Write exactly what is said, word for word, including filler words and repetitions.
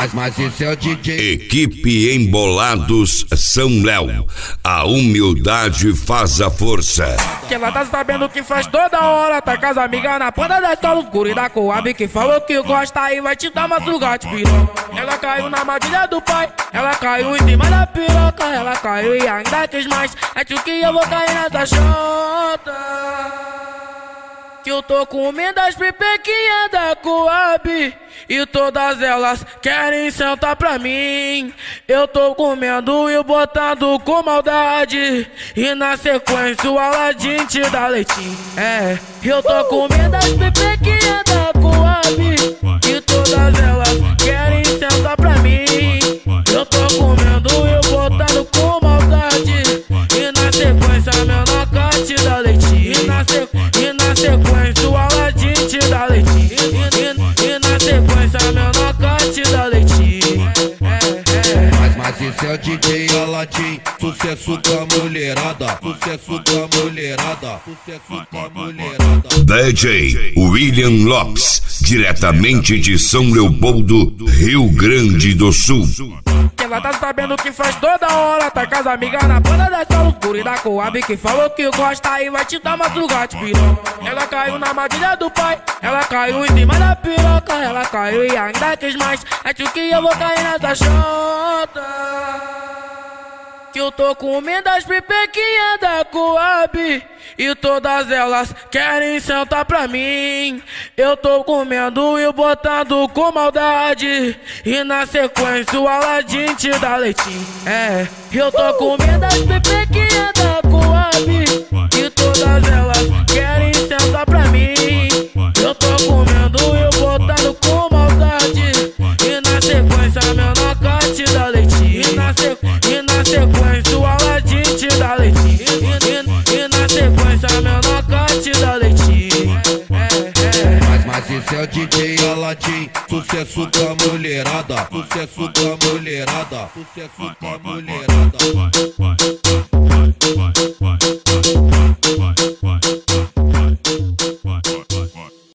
Mas, mas esse é o D J. Equipe Embolados São Léo. A humildade faz a força. Que ela tá sabendo que faz toda hora. Tá com as amigas na ponta da escola escura e da Coab. Que falou que gosta e vai te dar uma suga de piroca. Ela caiu na armadilha do pai. Ela caiu em cima da piroca. Ela caiu e ainda quis mais. Acho que eu vou cair nessa chota. Que eu tô comendo as pipequinhas da Coab e todas elas querem sentar pra mim. Eu tô comendo e botando com maldade e na sequência o Aladim te dá leitinho. É, eu tô comendo as pipequinhas da Coab e todas elas querem sentar pra mim. Eu tô comendo e botando com maldade e na sequência meu noca te dá leitinho. E na, sequ... e na sequência o Aladim te dá leitinho. E, e, e na sequência meu noca te dá leitinho. É, é. Mas, mas esse é o D J Aladim. Sucesso com a mulherada. Sucesso com a mulherada. Sucesso com a mulherada. D J William Lopes, diretamente de São Leopoldo, Rio Grande do Sul. Que ela tá sabendo que faz toda hora. Tá com as amigas na banda da escola escura e da Coab. Que falou que gosta e vai te dar uma suga de piroca. Ela caiu na armadilha do pai. Ela caiu em cima da piroca. Ela caiu e ainda quis mais. Acho que eu vou cair nessa chota. Que eu tô comendo as pipequinhas da Coab e todas elas querem sentar pra mim. Eu tô comendo e botando com maldade e na sequência o Aladim te dá leitinho. É, eu tô comendo as pipequinhas da Coab e todas elas querem sentar pra mim. Eu tô comendo e botando com maldade e na sequência meu noca te dá leitinho. E na, sequ... e na sequência o Aladim te dá leitinho. E, e, e na sequência meu noca te dá leitinho. É, é. Mas, mas esse é o D J Aladim. Sucesso com a mulherada. Sucesso com a mulherada. Sucesso com a mulherada.